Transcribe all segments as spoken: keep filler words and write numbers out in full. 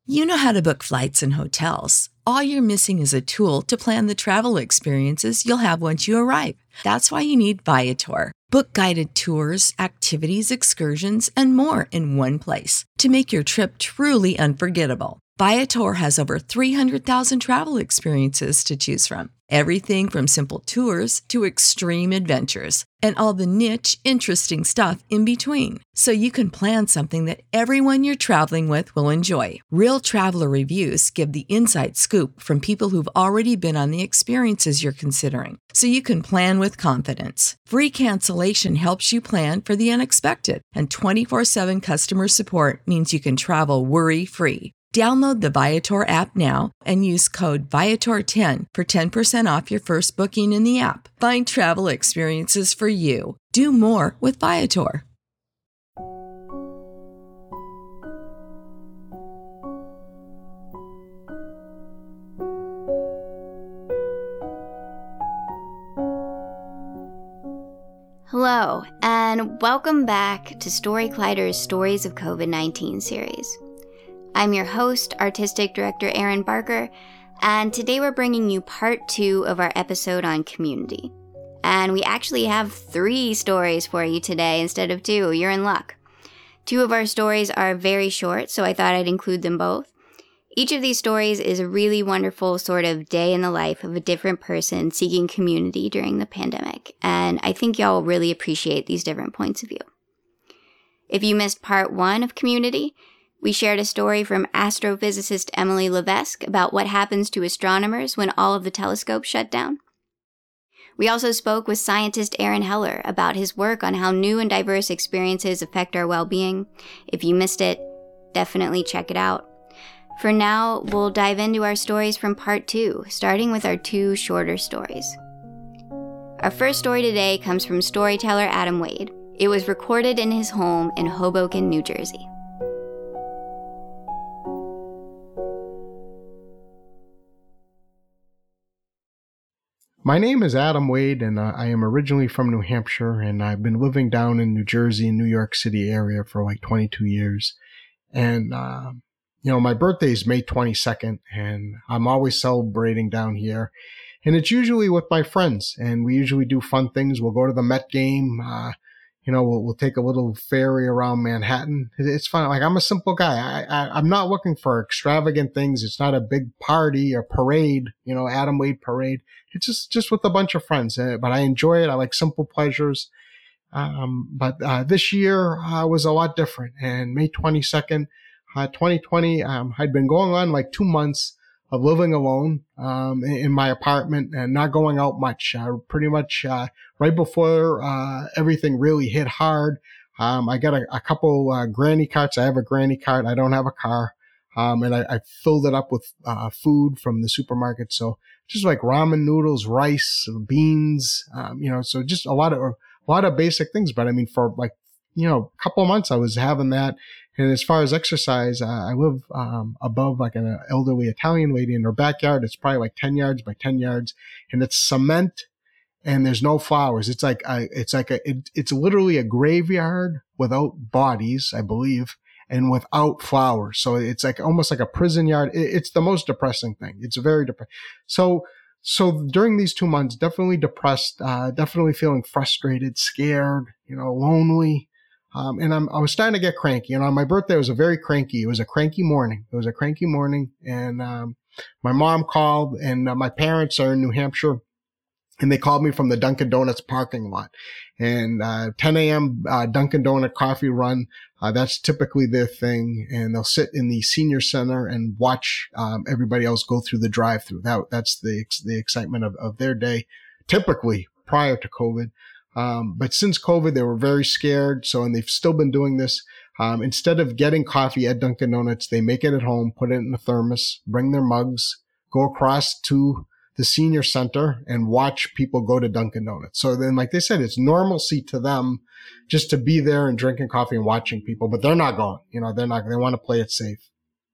You know how to book flights and hotels. All you're missing is a tool to plan the travel experiences you'll have once you arrive. That's why you need Viator. Book guided tours, activities, excursions, and more in one place to make your trip truly unforgettable. Viator has over three hundred thousand travel experiences to choose from. Everything from simple tours to extreme adventures and all the niche, interesting stuff in between. So you can plan something that everyone you're traveling with will enjoy. Real traveler reviews give the inside scoop from people who've already been on the experiences you're considering. So you can plan with confidence. Free cancellation helps you plan for the unexpected. And twenty-four seven customer support means you can travel worry-free. Download the Viator app now and use code Viator ten for ten percent off your first booking in the app. Find travel experiences for you. Do more with Viator. Hello, and welcome back to Story Collider's Stories of COVID nineteen series. I'm your host, Artistic Director Erin Barker, and today we're bringing you part two of our episode on community. And we actually have three stories for you today instead of two. You're in luck. Two of our stories are very short, so I thought I'd include them both. Each of these stories is a really wonderful sort of day in the life of a different person seeking community during the pandemic, and I think y'all really appreciate these different points of view. If you missed part one of Community, we shared a story from astrophysicist Emily Levesque about what happens to astronomers when all of the telescopes shut down. We also spoke with scientist Aaron Heller about his work on how new and diverse experiences affect our well-being. If you missed it, definitely check it out. For now, we'll dive into our stories from part two, starting with our two shorter stories. Our first story today comes from storyteller Adam Wade. It was recorded in his home in Hoboken, New Jersey. My name is Adam Wade, and uh, I am originally from New Hampshire, and I've been living down in New Jersey and New York City area for like twenty-two years. And, uh, you know, my birthday is May twenty-second, and I'm always celebrating down here. And it's usually with my friends, and we usually do fun things. We'll go to the Met game. Uh, you know, we'll, we'll take a little ferry around Manhattan. It, it's fun. Like, I'm a simple guy. I, I, I'm not looking for extravagant things. It's not a big party or parade, you know, Adam Wade parade. It's just, just with a bunch of friends, uh, but I enjoy it. I like simple pleasures. Um, but, uh, this year, uh, was a lot different. And May twenty-second, uh, twenty twenty, um, I'd been going on like two months of living alone, um, in, in my apartment and not going out much. Uh, pretty much, uh, right before, uh, everything really hit hard. Um, I got a, a couple, uh, granny carts. I have a granny cart. I don't have a car. Um, and I, I filled it up with, uh, food from the supermarket. So, just like ramen noodles, rice, beans, um, you know, so just a lot of, a lot of basic things. But I mean, for like, you know, a couple of months I was having that. And as far as exercise, uh, I live, um, above like an elderly Italian lady in her backyard. It's probably like ten yards by ten yards, and it's cement and there's no flowers. It's like, a, it's like a, it, it's literally a graveyard without bodies, I believe, and without flowers. So it's like almost like a prison yard. It's the most depressing thing. It's very depressing. So, so during these two months, definitely depressed, uh, definitely feeling frustrated, scared, you know, lonely. Um, and I'm, I was starting to get cranky. You know, on my birthday, it was a very cranky, it was a cranky morning. It was a cranky morning. And, um, my mom called, and uh, my parents are in New Hampshire. And they called me from the Dunkin' Donuts parking lot. And, uh, ten a.m., uh, Dunkin' Donut coffee run. Uh, that's typically their thing. And they'll sit in the senior center and watch, um, everybody else go through the drive-through. That, that's the, the excitement of, of their day, typically prior to COVID. Um, but since COVID, they were very scared. So, and they've still been doing this. Um, instead of getting coffee at Dunkin' Donuts, they make it at home, put it in a thermos, bring their mugs, go across to the senior center and watch people go to Dunkin' Donuts. So then, like they said, it's normalcy to them just to be there and drinking coffee and watching people, but they're not going, you know, they're not, they want to play it safe.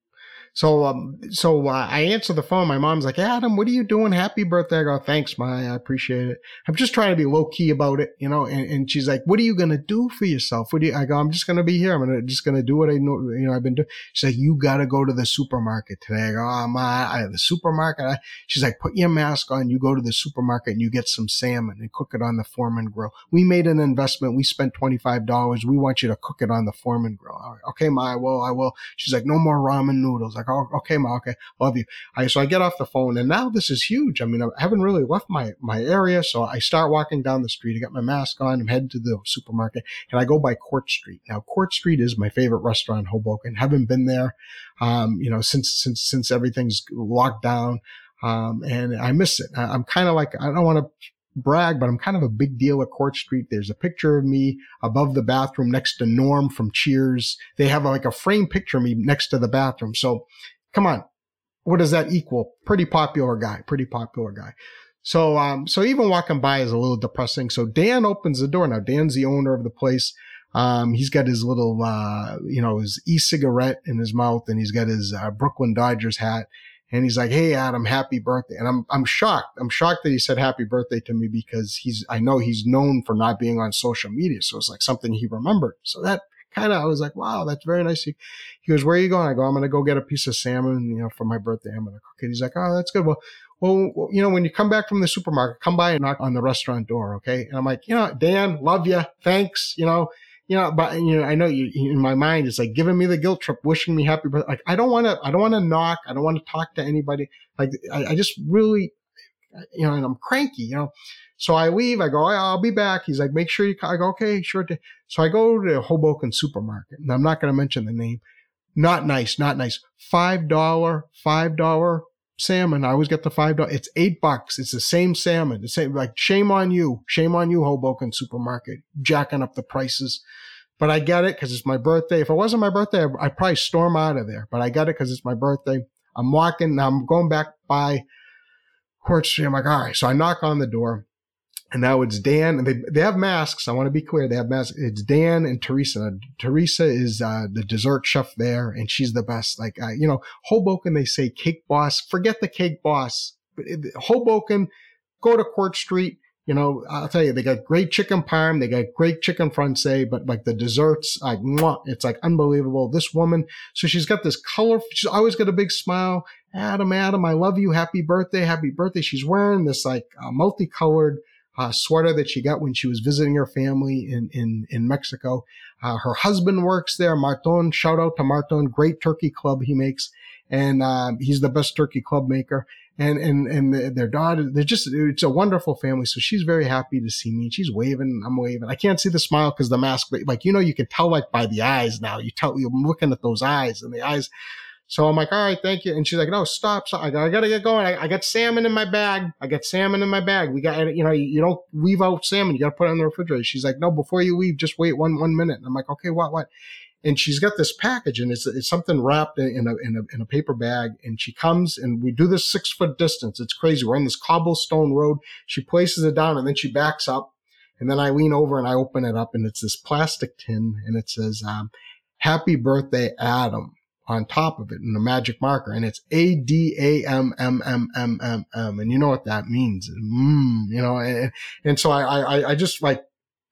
So, um, so uh, I answer the phone. My mom's like, Adam, what are you doing? Happy birthday. I go, thanks, Ma. I appreciate it. I'm just trying to be low key about it, you know. And, and she's like, what are you going to do for yourself? What do you, I go, I'm just going to be here. I'm gonna, just going to do what I know, you know, I've been doing. She's like, you got to go to the supermarket today. I go, oh, Ma, I, the supermarket. I, she's like, put your mask on. You go to the supermarket and you get some salmon and cook it on the Foreman grill. We made an investment. We spent twenty-five dollars. We want you to cook it on the Foreman grill. All right, okay, Ma, I will, I will. She's like, no more ramen noodles. Like, oh, okay, Ma, okay, love you. I, so I get off the phone, and now this is huge. I mean, I haven't really left my, my area, so I start walking down the street. I got my mask on. I'm heading to the supermarket, and I go by Court Street. Now, Court Street is my favorite restaurant in Hoboken. Haven't been there, um, you know, since since since everything's locked down, um, and I miss it. I, I'm kind of like, I don't want to brag, but I'm kind of a big deal at Court Street. There's a picture of me above the bathroom next to Norm from Cheers. They have like a framed picture of me next to the bathroom. So come on. What does that equal? Pretty popular guy, pretty popular guy. So, um, so even walking by is a little depressing. So Dan opens the door. Now Dan's the owner of the place. Um, he's got his little, uh, you know, his e-cigarette in his mouth, and he's got his uh, Brooklyn Dodgers hat. And he's like, hey, Adam, happy birthday. And I'm, I'm shocked. I'm shocked that he said happy birthday to me, because he's, I know he's known for not being on social media. So it's like something he remembered. So that kind of, I was like, wow, that's very nice. He, he goes, where are you going? I go, I'm going to go get a piece of salmon, you know, for my birthday. I'm going to cook it. He's like, oh, that's good. Well, well, you know, when you come back from the supermarket, come by and knock on the restaurant door. Okay. And I'm like, you know, Dan, love you. Thanks. You know, You know, but, you know, I know you, in my mind, it's like giving me the guilt trip, wishing me happy birthday. Like, I don't want to, I don't want to knock. I don't want to talk to anybody. Like, I, I just really, you know, and I'm cranky, you know. So I leave. I go, I'll be back. He's like, make sure you, I go, okay, sure. So I go to Hoboken Supermarket, and I'm not going to mention the name. Not nice, not nice. Five dollar, five dollar salmon. I always get the five dollars. It's eight bucks. It's the same salmon. The same, like, shame on you. Shame on you, Hoboken Supermarket, jacking up the prices. But I get it because it's my birthday. If it wasn't my birthday, I'd probably storm out of there. But I get it because it's my birthday. I'm walking. I'm going back by Court Street. I'm like, all right. So I knock on the door. And now it's Dan, and they they have masks. I want to be clear. They have masks. It's Dan and Teresa. Now, Teresa is uh, the dessert chef there, and she's the best. Like, uh, you know, Hoboken, they say cake boss. Forget the cake boss. Hoboken, go to Court Street. You know, I'll tell you, they got great chicken parm. They got great chicken francais, but like the desserts, like, mwah, it's like unbelievable. This woman, so she's got this color. She's always got a big smile. Adam, Adam, I love you. Happy birthday. Happy birthday. She's wearing this like uh, multicolored Uh, sweater that she got when she was visiting her family in, in, in Mexico. Uh, her husband works there. Marton, shout out to Marton, great turkey club he makes. And, uh, he's the best turkey club maker. And, and, and their daughter, they're just, it's a wonderful family. So she's very happy to see me. She's waving. I'm waving. I can't see the smile because the mask, but like, you know, you can tell like by the eyes now. You tell, you're looking at those eyes, and the eyes. So I'm like, all right, thank you. And she's like, no, stop. stop. I, got, I got to get going. I, I got salmon in my bag. I got salmon in my bag. We got, you know, you, you don't leave out salmon. You got to put it in the refrigerator. She's like, no, before you leave, just wait one, one minute. And I'm like, okay, what, what? And she's got this package, and it's, it's something wrapped in a, in a, in a paper bag. And she comes, and we do this six foot distance. It's crazy. We're on this cobblestone road. She places it down, and then she backs up. And then I lean over and I open it up, and it's this plastic tin, and it says, um, happy birthday, Adam, on top of it in a magic marker, and it's A D A M M M M M M, and you know what that means, mm, you know, and, and so I, I, I just like,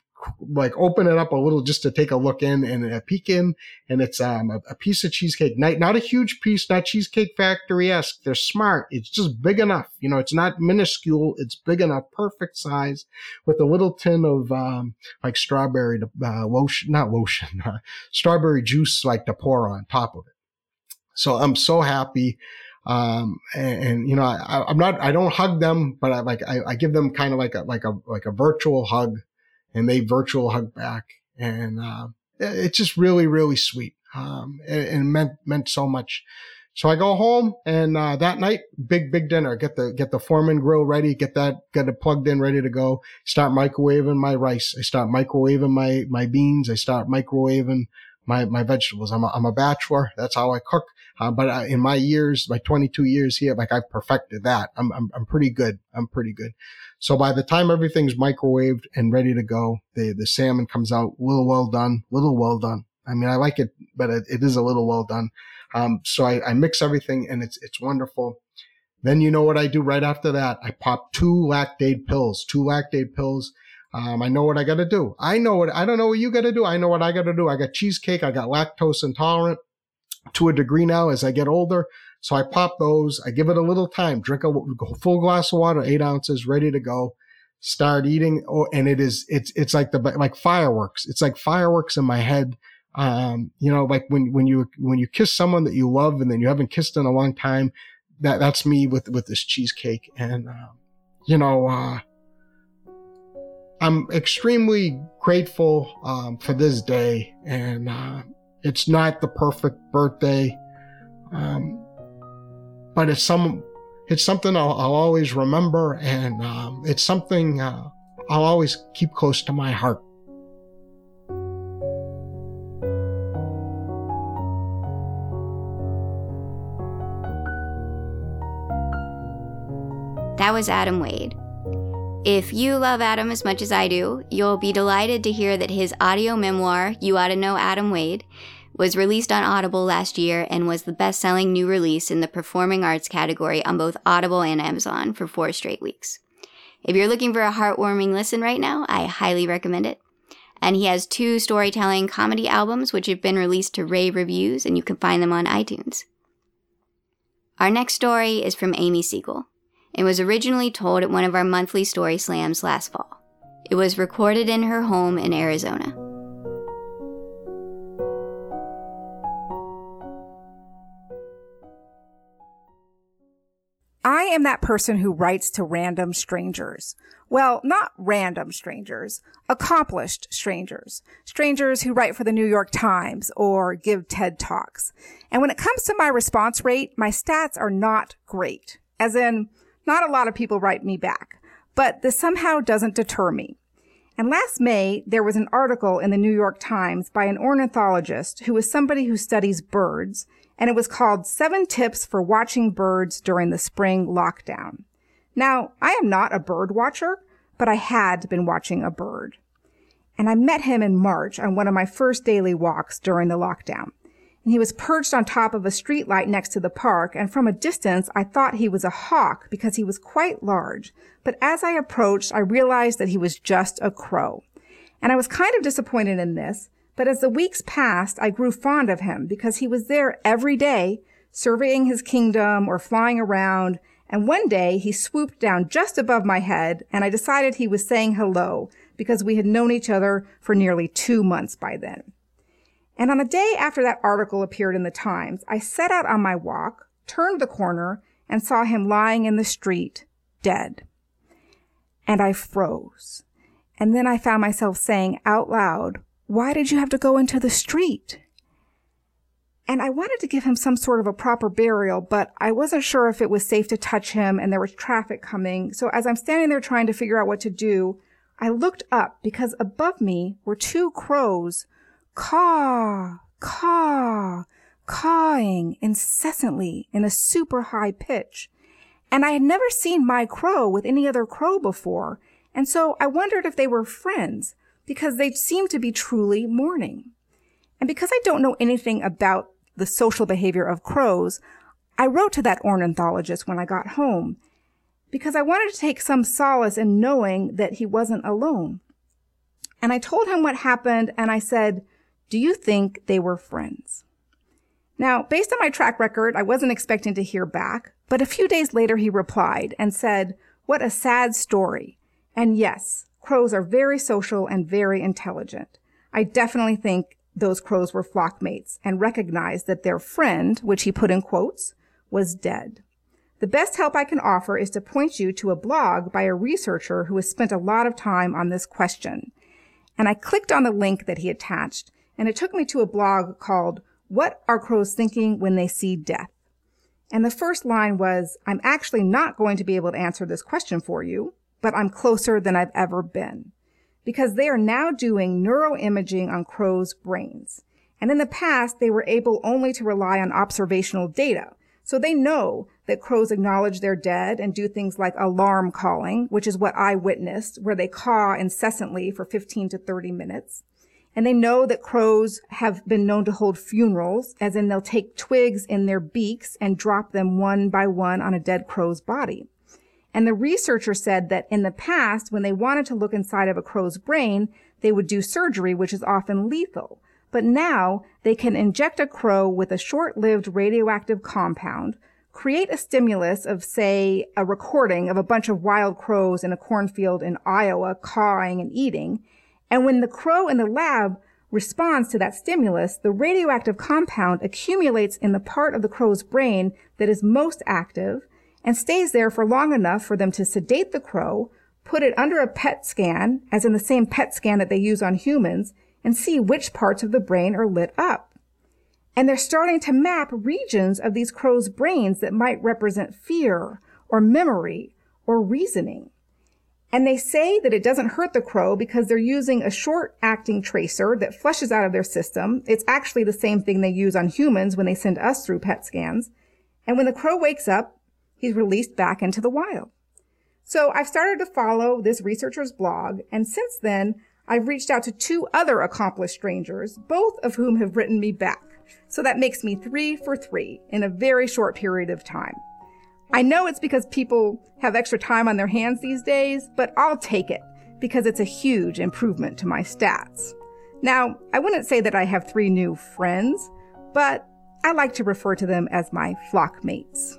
like open it up a little just to take a look in and a peek in, and it's um a, a piece of cheesecake, not, not a huge piece, not Cheesecake Factory-esque. They're smart. It's just big enough, you know, it's not minuscule. It's big enough, perfect size, with a little tin of um like strawberry to uh, lotion, not lotion, uh, strawberry juice, like to pour on top of it. So I'm so happy. Um, and, and, you know, I, I'm not, I don't hug them, but I like, I, I give them kind of like a, like a, like a virtual hug, and they virtual hug back. And, uh, it's just really, really sweet. Um, and, and meant, meant so much. So I go home, and, uh, that night, big, big dinner, get the, get the Foreman grill ready, get that, get it plugged in, ready to go. Start microwaving my rice. I start microwaving my, my beans. I start microwaving my, my vegetables. I'm a, I'm a bachelor. That's how I cook. Uh, but uh, in my years, my twenty-two years here, like I've perfected that. I'm, I'm, I'm pretty good. I'm pretty good. So by the time everything's microwaved and ready to go, the, the salmon comes out, little well done, little well done. I mean, I like it, but it, it is a little well done. Um, so I, I mix everything and it's, it's wonderful. Then you know what I do right after that? I pop two Lactaid pills, two Lactaid pills. Um, I know what I got to do. I know what, I don't know what you got to do. I know what I got to do. I got cheesecake. I got lactose intolerant to a degree now as I get older. So I pop those. I give it a little time, drink a full glass of water, eight ounces, ready to go. Start eating. Oh, and it is, it's, it's like the, like fireworks. It's like fireworks in my head. Um, you know, like when, when you, when you kiss someone that you love and then you haven't kissed in a long time, that, that's me with, with this cheesecake. And, uh, you know, uh, I'm extremely grateful, um, for this day. And, uh, it's not the perfect birthday. Um, but it's some, it's something I'll, I'll always remember. And, um, it's something, uh, I'll always keep close to my heart. That was Adam Wade. If you love Adam as much as I do, you'll be delighted to hear that his audio memoir, You Oughta Know Adam Wade, was released on Audible last year and was the best-selling new release in the performing arts category on both Audible and Amazon for four straight weeks. If you're looking for a heartwarming listen right now, I highly recommend it. And he has two storytelling comedy albums which have been released to rave reviews, and you can find them on iTunes. Our next story is from Amy Siegel. It was originally told at one of our monthly story slams last fall. It was recorded in her home in Arizona. I am that person who writes to random strangers. Well, not random strangers, accomplished strangers. Strangers who write for the New York Times or give TED Talks. And when it comes to my response rate, my stats are not great. As in, not a lot of people write me back, but this somehow doesn't deter me. And last May, there was an article in the New York Times by an ornithologist who is somebody who studies birds, and it was called Seven Tips for Watching Birds During the Spring Lockdown. Now, I am not a bird watcher, but I had been watching a bird. And I met him in March on one of my first daily walks during the lockdown. And he was perched on top of a streetlight next to the park, and from a distance, I thought he was a hawk because he was quite large. But as I approached, I realized that he was just a crow. And I was kind of disappointed in this, but as the weeks passed, I grew fond of him because he was there every day, surveying his kingdom or flying around, and one day he swooped down just above my head, and I decided he was saying hello because we had known each other for nearly two months by then. And on the day after that article appeared in the Times, I set out on my walk, turned the corner, and saw him lying in the street, dead. And I froze. And then I found myself saying out loud, "Why did you have to go into the street?" And I wanted to give him some sort of a proper burial, but I wasn't sure if it was safe to touch him, and there was traffic coming. So as I'm standing there trying to figure out what to do, I looked up because above me were two crows caw, caw, cawing incessantly in a super high pitch. And I had never seen my crow with any other crow before, and so I wondered if they were friends, because they seemed to be truly mourning. And because I don't know anything about the social behavior of crows, I wrote to that ornithologist when I got home, because I wanted to take some solace in knowing that he wasn't alone. And I told him what happened, and I said, "Do you think they were friends?" Now, based on my track record, I wasn't expecting to hear back, but a few days later he replied and said, "What a sad story. And yes, crows are very social and very intelligent. I definitely think those crows were flockmates and recognized that their friend," which he put in quotes, "was dead. The best help I can offer is to point you to a blog by a researcher who has spent a lot of time on this question." And I clicked on the link that he attached, and it took me to a blog called What Are Crows Thinking When They See Death? And the first line was, "I'm actually not going to be able to answer this question for you, but I'm closer than I've ever been." Because they are now doing neuroimaging on crows' brains. And in the past, they were able only to rely on observational data. So they know that crows acknowledge they're dead and do things like alarm calling, which is what I witnessed, where they caw incessantly for fifteen to thirty minutes. And they know that crows have been known to hold funerals, as in they'll take twigs in their beaks and drop them one by one on a dead crow's body. And the researcher said that in the past, when they wanted to look inside of a crow's brain, they would do surgery, which is often lethal. But now they can inject a crow with a short-lived radioactive compound, create a stimulus of, say, a recording of a bunch of wild crows in a cornfield in Iowa cawing and eating. And when the crow in the lab responds to that stimulus, the radioactive compound accumulates in the part of the crow's brain that is most active and stays there for long enough for them to sedate the crow, put it under a P E T scan, as in the same P E T scan that they use on humans, and see which parts of the brain are lit up. And they're starting to map regions of these crows' brains that might represent fear or memory or reasoning. And they say that it doesn't hurt the crow because they're using a short-acting tracer that flushes out of their system. It's actually the same thing they use on humans when they send us through P E T scans. And when the crow wakes up, he's released back into the wild. So I've started to follow this researcher's blog, and since then, I've reached out to two other accomplished strangers, both of whom have written me back. So that makes me three for three in a very short period of time. I know it's because people have extra time on their hands these days, but I'll take it because it's a huge improvement to my stats. Now, I wouldn't say that I have three new friends, but I like to refer to them as my flock mates.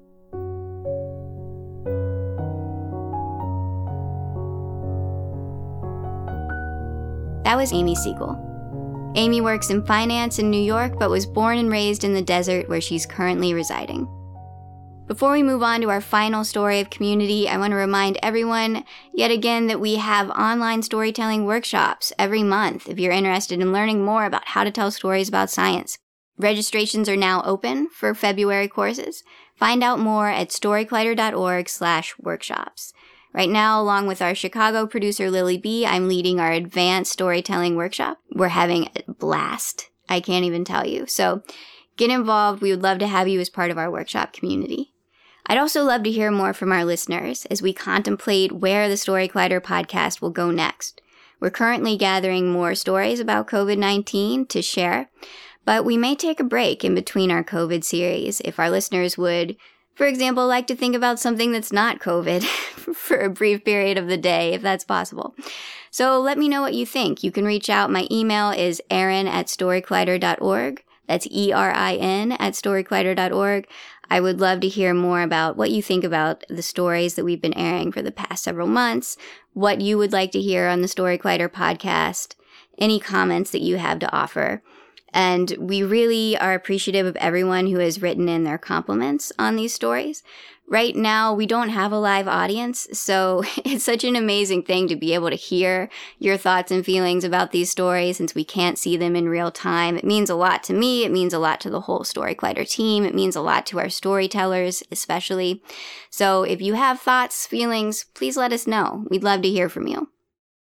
That was Amy Siegel. Amy works in finance in New York, but was born and raised in the desert where she's currently residing. Before we move on to our final story of community, I want to remind everyone yet again that we have online storytelling workshops every month if you're interested in learning more about how to tell stories about science. Registrations are now open for February courses. Find out more at storycollider.org slash workshops. Right now, along with our Chicago producer Lily B, I'm leading our advanced storytelling workshop. We're having a blast. I can't even tell you. So get involved. We would love to have you as part of our workshop community. I'd also love to hear more from our listeners as we contemplate where the Story Collider podcast will go next. We're currently gathering more stories about covid nineteen to share, but we may take a break in between our COVID series if our listeners would, for example, like to think about something that's not COVID for a brief period of the day, if that's possible. So let me know what you think. You can reach out. My email is erin at storycollider dot org. That's E R I N at storycollider dot org. I would love to hear more about what you think about the stories that we've been airing for the past several months, what you would like to hear on the Story Collider podcast, any comments that you have to offer. And we really are appreciative of everyone who has written in their compliments on these stories. Right now, we don't have a live audience, so it's such an amazing thing to be able to hear your thoughts and feelings about these stories since we can't see them in real time. It means a lot to me. It means a lot to the whole Story Collider team. It means a lot to our storytellers, especially. So if you have thoughts, feelings, please let us know. We'd love to hear from you.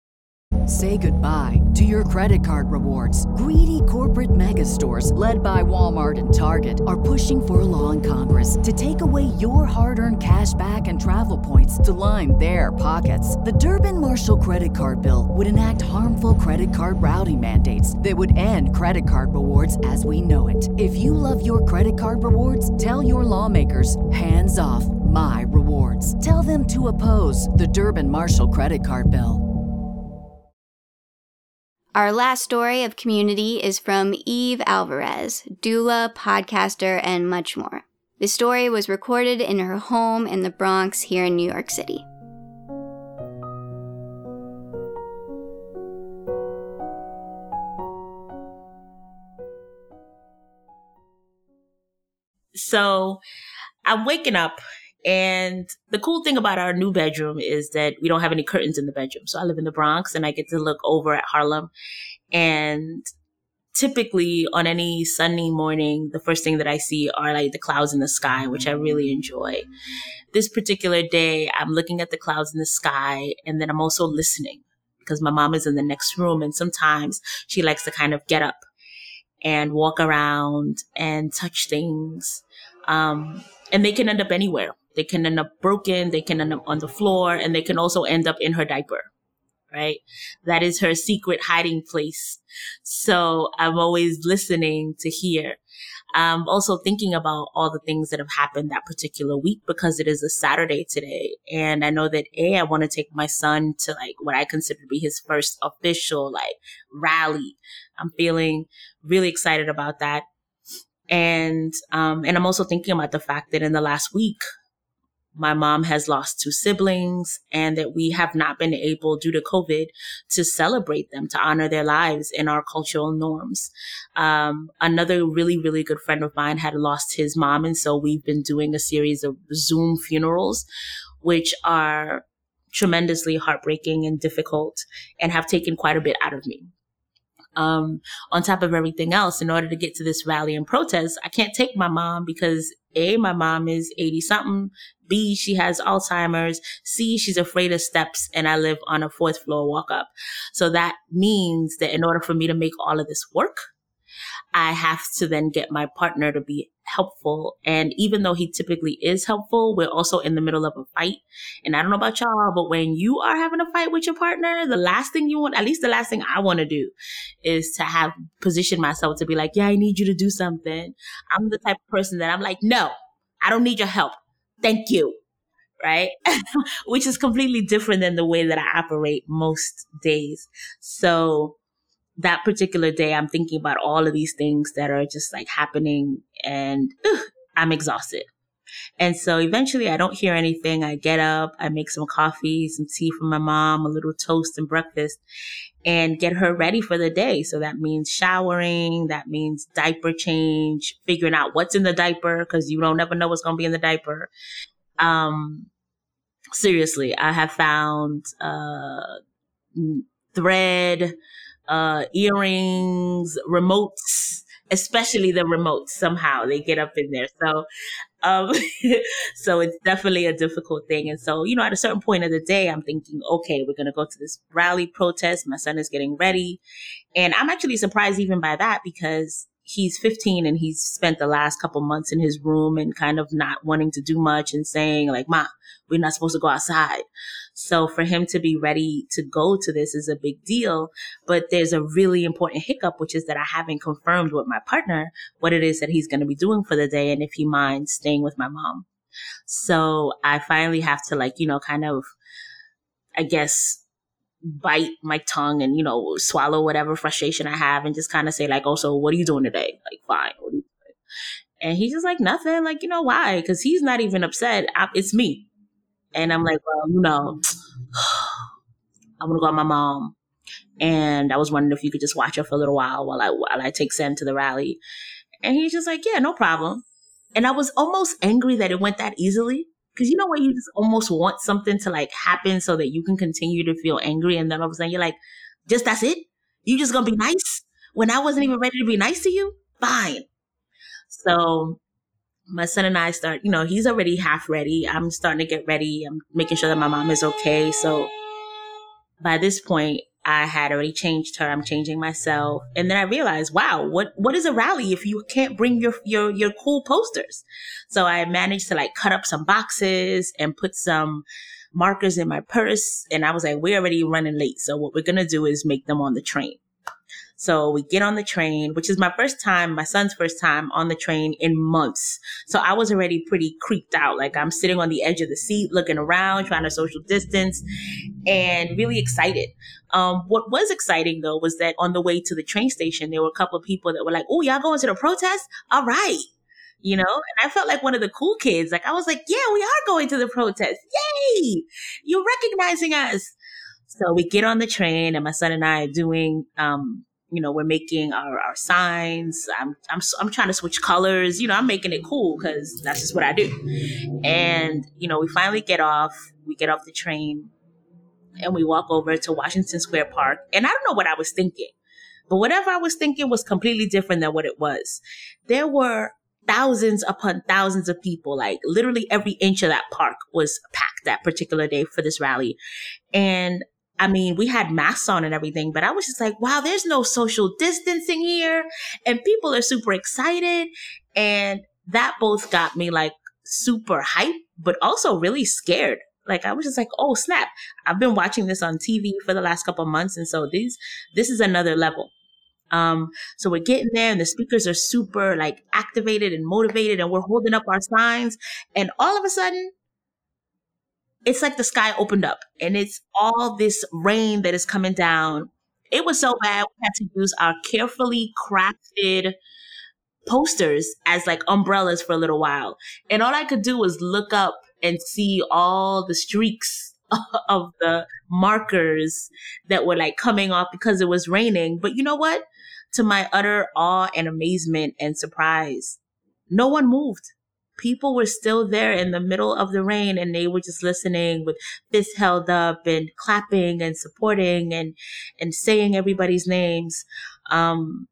Say goodbye to your credit card rewards. Greedy corporate mega stores, led by Walmart and Target, are pushing for a law in Congress to take away your hard-earned cash back and travel points to line their pockets. The Durbin-Marshall credit card bill would enact harmful credit card routing mandates that would end credit card rewards as we know it. If you love your credit card rewards, tell your lawmakers, hands off my rewards. Tell them to oppose the Durbin-Marshall credit card bill. Our last story of community is from Eve Alvarez, doula, podcaster, and much more. The story was recorded in her home in the Bronx here in New York City. So I'm waking up, and the cool thing about our new bedroom is that we don't have any curtains in the bedroom. So I live in the Bronx and I get to look over at Harlem. And typically on any sunny morning, the first thing that I see are like the clouds in the sky, which I really enjoy. This particular day, I'm looking at the clouds in the sky, and then I'm also listening because my mom is in the next room. And sometimes she likes to kind of get up and walk around and touch things. Um, and they can end up anywhere. They can end up broken, they can end up on the floor, and they can also end up in her diaper, right? That is her secret hiding place. So I'm always listening to hear. I'm also thinking about all the things that have happened that particular week because it is a Saturday today. And I know that A, I want to take my son to like what I consider to be his first official like rally. I'm feeling really excited about that. And, um, and I'm also thinking about the fact that in the last week, my mom has lost two siblings and that we have not been able, due to COVID, to celebrate them, to honor their lives in our cultural norms. Um, another really, really good friend of mine had lost his mom. And so we've been doing a series of Zoom funerals, which are tremendously heartbreaking and difficult and have taken quite a bit out of me. Um, on top of everything else, in order to get to this rally and protest, I can't take my mom because A, my mom is eighty something. B, she has Alzheimer's. C, she's afraid of steps and I live on a fourth floor walk up. So that means that in order for me to make all of this work, I have to then get my partner to be helpful. And even though he typically is helpful, we're also in the middle of a fight. And I don't know about y'all, but when you are having a fight with your partner, the last thing you want, at least the last thing I want to do is to have positioned myself to be like, yeah, I need you to do something. I'm the type of person that I'm like, no, I don't need your help. Thank you. Right? Which is completely different than the way that I operate most days. So that particular day, I'm thinking about all of these things that are just like happening and ugh, I'm exhausted. And so eventually I don't hear anything. I get up, I make some coffee, some tea for my mom, a little toast and breakfast and get her ready for the day. So that means showering. That means diaper change, figuring out what's in the diaper because you don't ever know what's going to be in the diaper. Um, seriously, I have found, uh, thread, uh, earrings, remotes, especially the remotes. Somehow they get up in there. So, um, so it's definitely a difficult thing. And so, you know, at a certain point of the day, I'm thinking, okay, we're going to go to this rally protest. My son is getting ready. And I'm actually surprised even by that because he's fifteen and he's spent the last couple months in his room and kind of not wanting to do much and saying like, Ma, we're not supposed to go outside. So for him to be ready to go to this is a big deal. But there's a really important hiccup, which is that I haven't confirmed with my partner what it is that he's going to be doing for the day and if he minds staying with my mom. So I finally have to like, you know, kind of, I guess, bite my tongue and, you know, swallow whatever frustration I have and just kind of say like, oh, so what are you doing today? Like, fine. What are you doing? And he's just like, nothing. Like, you know, why? Because he's not even upset. I, it's me. And I'm like, well, you know, I'm going to go with my mom. And I was wondering if you could just watch her for a little while while I, while I take Sam to the rally. And he's just like, yeah, no problem. And I was almost angry that it went that easily. Because you know when you just almost want something to like happen so that you can continue to feel angry. And then all of a sudden you're like, just that's it? You just going to be nice? When I wasn't even ready to be nice to you? Fine. So my son and I start, you know, he's already half ready. I'm starting to get ready. I'm making sure that my mom is okay. So by this point, I had already changed her. I'm changing myself. And then I realized, wow, what, what is a rally if you can't bring your, your, your cool posters? So I managed to like cut up some boxes and put some markers in my purse. And I was like, we're already running late. So what we're going to do is make them on the train. So we get on the train, which is my first time, my son's first time on the train in months. So I was already pretty creeped out. Like I'm sitting on the edge of the seat, looking around, trying to social distance and really excited. Um, what was exciting though, was that on the way to the train station, there were a couple of people that were like, oh, y'all going to the protest? All right. You know, and I felt like one of the cool kids. Like I was like, yeah, we are going to the protest. Yay. You're recognizing us. So we get on the train and my son and I are doing, um, you know, we're making our, our signs. I'm, I'm, I'm trying to switch colors. You know, I'm making it cool because that's just what I do. And, you know, we finally get off, we get off the train and we walk over to Washington Square Park. And I don't know what I was thinking, but whatever I was thinking was completely different than what it was. There were thousands upon thousands of people, like literally every inch of that park was packed that particular day for this rally. And I mean, we had masks on and everything, but I was just like, wow, there's no social distancing here. And people are super excited. And that both got me like super hyped, but also really scared. Like, I was just like, oh, snap. I've been watching this on T V for the last couple of months. And so these, this is another level. Um, so we're getting there and the speakers are super like activated and motivated and we're holding up our signs. And all of a sudden, it's like the sky opened up and it's all this rain that is coming down. It was so bad. We had to use our carefully crafted posters as like umbrellas for a little while. And all I could do was look up and see all the streaks of the markers that were like coming off because it was raining. But you know what? To my utter awe and amazement and surprise, no one moved. People were still there in the middle of the rain and they were just listening with fists held up and clapping and supporting and, and saying everybody's names. Um,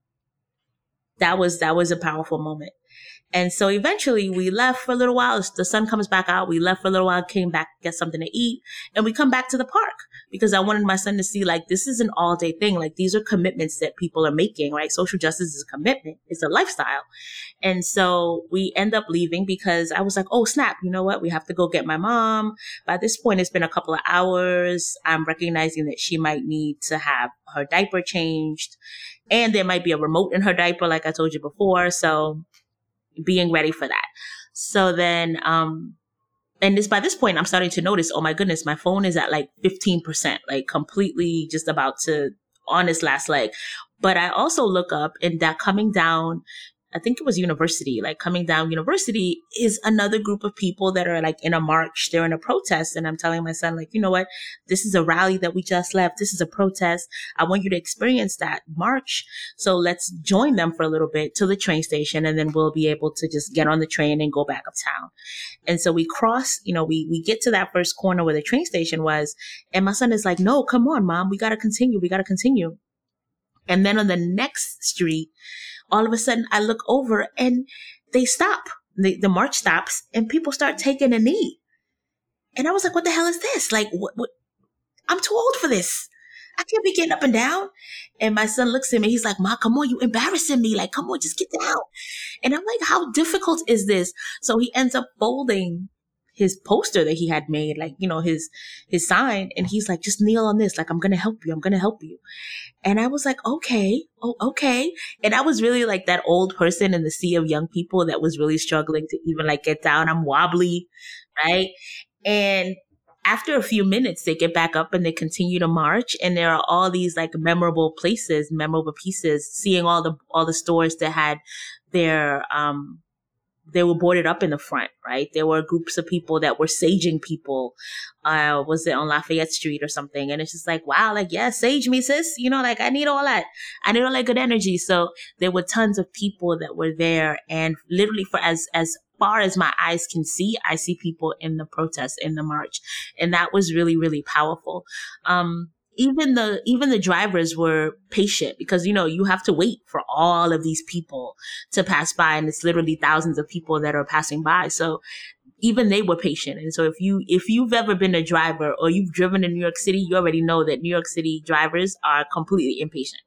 That was, that was a powerful moment. And so eventually we left for a little while. The sun comes back out. We left for a little while, came back, get something to eat. And we come back to the park because I wanted my son to see like, this is an all day thing. Like these are commitments that people are making, right? Social justice is a commitment. It's a lifestyle. And so we end up leaving because I was like, oh snap, you know what? We have to go get my mom. By this point, it's been a couple of hours. I'm recognizing that she might need to have her diaper changed. And there might be a remote in her diaper, like I told you before. So being ready for that. So then, um, and this, by this point, I'm starting to notice, oh my goodness, my phone is at like fifteen percent, like completely just about to on its last leg. But I also look up and that coming down, I think it was University, like coming down University is another group of people that are like in a march, they're in a protest. And I'm telling my son, like, you know what, this is a rally that we just left. This is a protest. I want you to experience that march. So let's join them for a little bit to the train station. And then we'll be able to just get on the train and go back uptown. And so we cross, you know, we, we get to that first corner where the train station was. And my son is like, no, come on, mom, we got to continue. We got to continue. And then on the next street, all of a sudden I look over and they stop. The, the march stops and people start taking a knee. And I was like, what the hell is this? Like, what, what? I'm too old for this. I can't be getting up and down. And my son looks at me. He's like, Ma, come on, you embarrassing me. Like, come on, just get down. And I'm like, how difficult is this? So he ends up folding his poster that he had made, like, you know, his, his sign. And he's like, just kneel on this. Like, I'm going to help you. I'm going to help you. And I was like, okay, oh, okay. And I was really like that old person in the sea of young people that was really struggling to even like get down. I'm wobbly, right? And after a few minutes, they get back up and they continue to march. And there are all these like memorable places, memorable pieces, seeing all the, all the stores that had their, um, they were boarded up in the front, right? There were groups of people that were saging people. Uh, was it on Lafayette Street or something? And it's just like, wow, like, yeah, sage me, sis. You know, like I need all that. I need all that good energy. So there were tons of people that were there. And literally for as, as far as my eyes can see, I see people in the protest, in the march. And that was really, really powerful. Um, Even the, even the drivers were patient because, you know, you have to wait for all of these people to pass by and it's literally thousands of people that are passing by. So even they were patient. And so if you, if you've ever been a driver or you've driven in New York City, you already know that New York City drivers are completely impatient.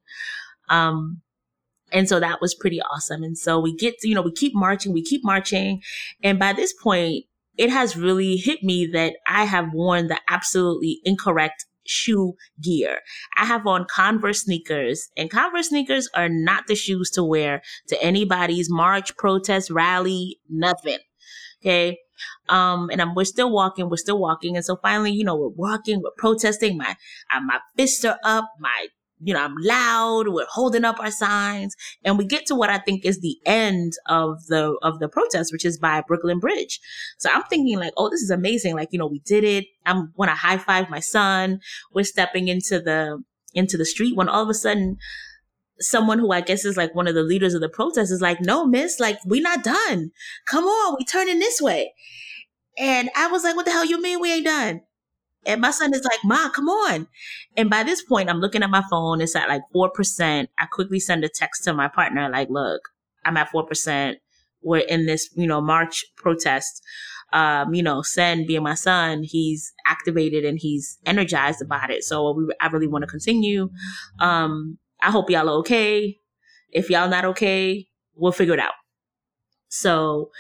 Um, and so that was pretty awesome. And so we get to, you know, we keep marching, we keep marching. And by this point, it has really hit me that I have worn the absolutely incorrect shoe gear. I have on Converse sneakers, and Converse sneakers are not the shoes to wear to anybody's march, protest, rally, nothing. Okay. Um, and I'm, we're still walking, we're still walking. And so finally, you know, we're walking, we're protesting. My, uh, my fists are up, my, you know, I'm loud, we're holding up our signs, and we get to what I think is the end of the, of the protest, which is by Brooklyn Bridge. So I'm thinking like, oh, this is amazing. Like, you know, we did it. I want to high five my son. We're stepping into the, into the street when all of a sudden someone who I guess is like one of the leaders of the protest is like, no, miss, like, we're not done. Come on, we turning this way. And I was like, what the hell you mean we ain't done? And my son is like, Ma, come on. And by this point, I'm looking at my phone. It's at like four percent. I quickly send a text to my partner, like, look, I'm at four percent. We're in this, you know, march protest. Um, you know, Sen being my son, he's activated and he's energized about it. So we, I really want to continue. Um, I hope y'all are okay. If y'all not okay, we'll figure it out. So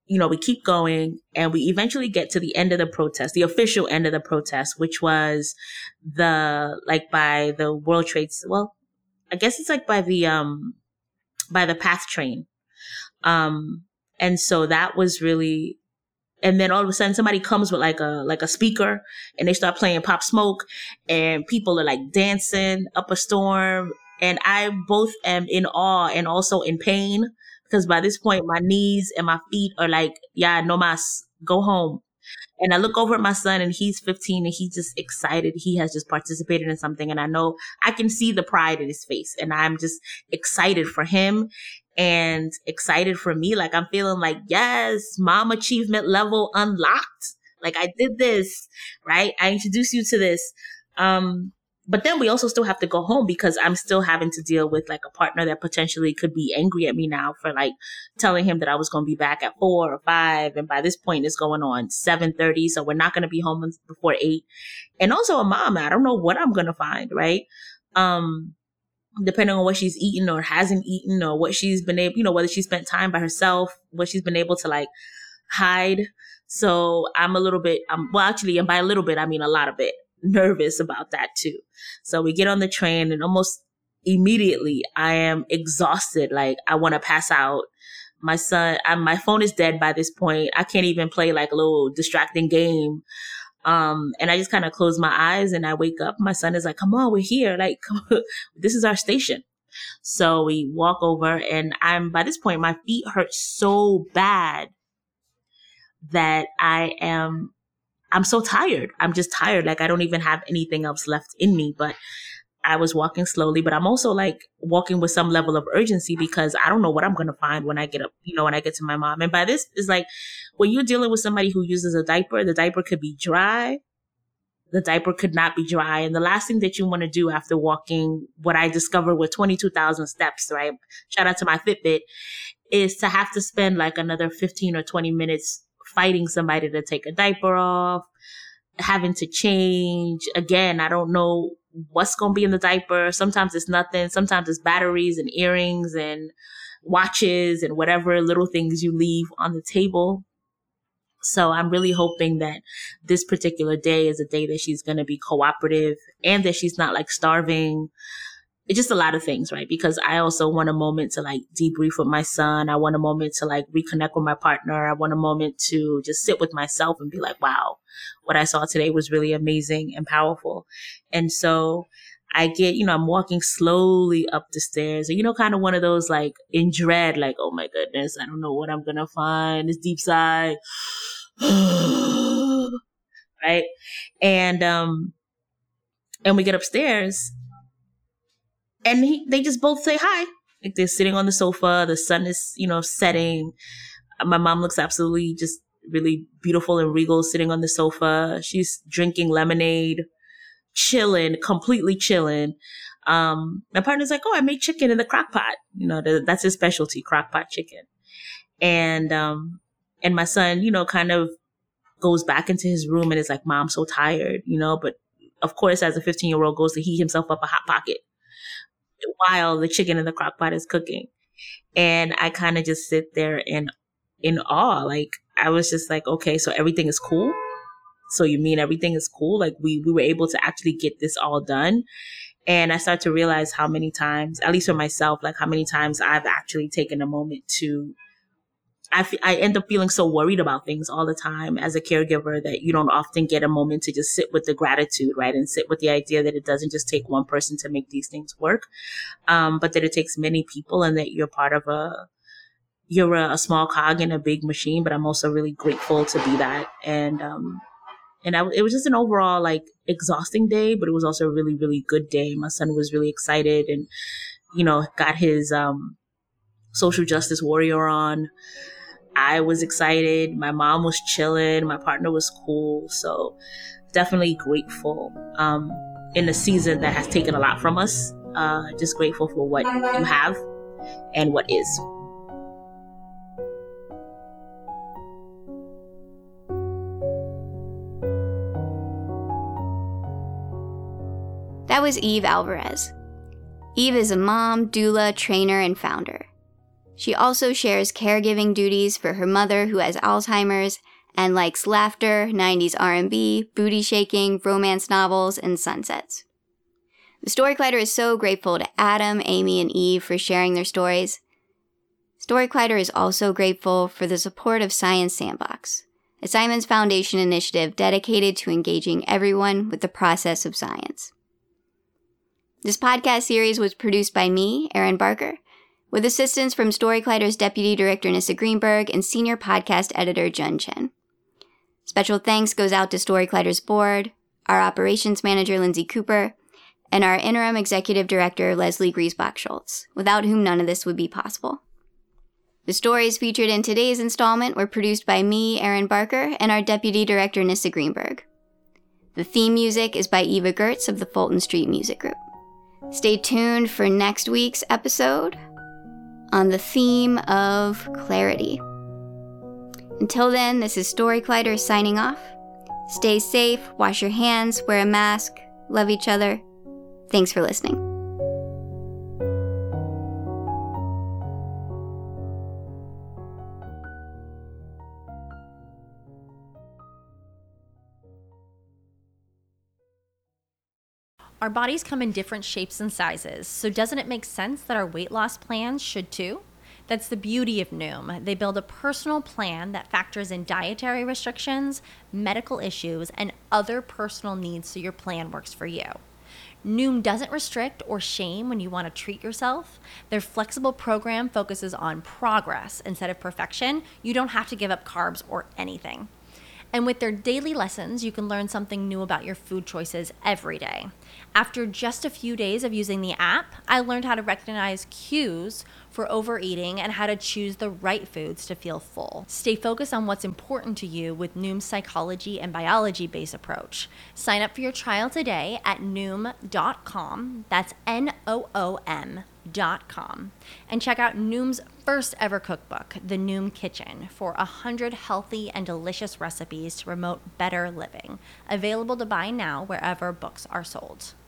you know, we keep going and we eventually get to the end of the protest, the official end of the protest, which was the, like by the World Trade, well, I guess it's like by the, um, by the PATH train. Um, and so that was really, and then all of a sudden somebody comes with like a, like a speaker and they start playing Pop Smoke and people are like dancing up a storm. And I both am in awe and also in pain because by this point my knees and my feet are like, yeah, no mas, go home. And I look over at my son and he's fifteen and he's just excited. He has just participated in something. And I know I can see the pride in his face and I'm just excited for him and excited for me. Like I'm feeling like, yes, mom achievement level unlocked. Like I did this, right? I introduced you to this. Um, But then we also still have to go home because I'm still having to deal with like a partner that potentially could be angry at me now for like telling him that I was going to be back at four or five. And by this point it's going on seven thirty. So we're not going to be home before eight. And also a mom, I don't know what I'm going to find, right? Um, depending on what she's eaten or hasn't eaten or what she's been able, you know, whether she spent time by herself, what she's been able to like hide. So I'm a little bit, um, well, actually, and by a little bit, I mean a lot of it. Nervous about that too. So we get on the train and almost immediately I am exhausted. Like I want to pass out. My son, I, my phone is dead by this point. I can't even play like a little distracting game. Um, and I just kind of close my eyes and I wake up. My son is like, come on, we're here. Like, this is our station. So we walk over and I'm, by this point, my feet hurt so bad that I am I'm so tired. I'm just tired. Like I don't even have anything else left in me, but I was walking slowly, but I'm also like walking with some level of urgency because I don't know what I'm going to find when I get up, you know, when I get to my mom. And by this is like when you're dealing with somebody who uses a diaper, the diaper could be dry. The diaper could not be dry. And the last thing that you want to do after walking what I discovered with twenty-two thousand steps, right? Shout out to my Fitbit, is to have to spend like another fifteen or twenty minutes fighting somebody to take a diaper off, having to change. Again, I don't know what's going to be in the diaper. Sometimes it's nothing. Sometimes it's batteries and earrings and watches and whatever little things you leave on the table. So I'm really hoping that this particular day is a day that she's going to be cooperative and that she's not like starving. It's just a lot of things, right? Because I also want a moment to like debrief with my son. I want a moment to like reconnect with my partner. I want a moment to just sit with myself and be like, wow, what I saw today was really amazing and powerful. And so I get, you know, I'm walking slowly up the stairs and, you know, kind of one of those like in dread, like, oh my goodness, I don't know what I'm going to find. This deep sigh. Right. And, um, and we get upstairs. And he, they just both say hi. Like they're sitting on the sofa. The sun is, you know, setting. My mom looks absolutely just really beautiful and regal sitting on the sofa. She's drinking lemonade, chilling, completely chilling. Um, my partner's like, oh, I made chicken in the crock pot. You know, the, that's his specialty, crock pot chicken. And, um, and my son, you know, kind of goes back into his room and is like, Mom, I'm so tired, you know, but of course, as a fifteen year old goes to heat himself up a Hot Pocket while the chicken in the crock pot is cooking. And I kind of just sit there in, in awe. Like, I was just like, okay, so everything is cool. So you mean everything is cool? Like we, we were able to actually get this all done. And I start to realize how many times, at least for myself, like how many times I've actually taken a moment to, I, f- I end up feeling so worried about things all the time as a caregiver that you don't often get a moment to just sit with the gratitude, right? And sit with the idea that it doesn't just take one person to make these things work, um, but that it takes many people and that you're part of a, you're a, a small cog in a big machine. But I'm also really grateful to be that. And, um, and I, it was just an overall like exhausting day, but it was also a really, really good day. My son was really excited and, you know, got his, um, social justice warrior on. I was excited. My mom was chilling. My partner was cool. So definitely grateful um, in a season that has taken a lot from us. Uh, just grateful for what you have and what is. That was Eve Alvarez. Eve is a mom, doula, trainer, and founder. She also shares caregiving duties for her mother who has Alzheimer's and likes laughter, nineties R and B, booty shaking, romance novels, and sunsets. The Story Collider is so grateful to Adam, Amy, and Eve for sharing their stories. Story Collider is also grateful for the support of Science Sandbox, a Simons Foundation initiative dedicated to engaging everyone with the process of science. This podcast series was produced by me, Erin Barker, with assistance from Story Collider's Deputy Director Nissa Greenberg and Senior Podcast Editor Jun Chen. Special thanks goes out to Story Collider's board, our Operations Manager Lindsay Cooper, and our Interim Executive Director Leslie Griesbach-Schultz, without whom none of this would be possible. The stories featured in today's installment were produced by me, Erin Barker, and our Deputy Director Nissa Greenberg. The theme music is by Eva Gertz of the Fulton Street Music Group. Stay tuned for next week's episode on the theme of clarity. Until then, this is Story Collider signing off. Stay safe, wash your hands, wear a mask, love each other. Thanks for listening. Our bodies come in different shapes and sizes, so doesn't it make sense that our weight loss plans should too? That's the beauty of Noom. They build a personal plan that factors in dietary restrictions, medical issues, and other personal needs so your plan works for you. Noom doesn't restrict or shame when you want to treat yourself. Their flexible program focuses on progress instead of perfection. You don't have to give up carbs or anything. And with their daily lessons, you can learn something new about your food choices every day. After just a few days of using the app, I learned how to recognize cues for overeating and how to choose the right foods to feel full. Stay focused on what's important to you with Noom's psychology and biology-based approach. Sign up for your trial today at noom dot com. That's N O O M dot com. And check out Noom's first ever cookbook, The Noom Kitchen, for one hundred healthy and delicious recipes to promote better living. Available to buy now wherever books are sold.